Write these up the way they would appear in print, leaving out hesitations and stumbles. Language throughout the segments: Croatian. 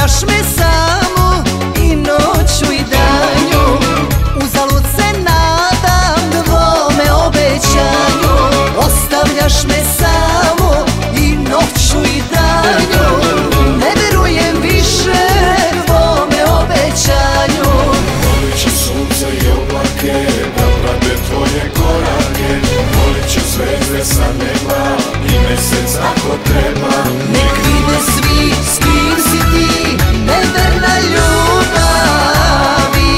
Ostavljaš me samu i noću i danju, uzalud se nadam tvome obećanju. Ostavljaš me samu i noću i danju, ne verujem više tvome obećanju. Volit će sunce i oblake da prate tvoje korake, volit će zvezde sa neba i mesec ako treba. Nek vide svi s kim si ti, neverna ljubavi.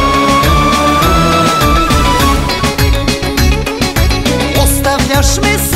Ostavljaš me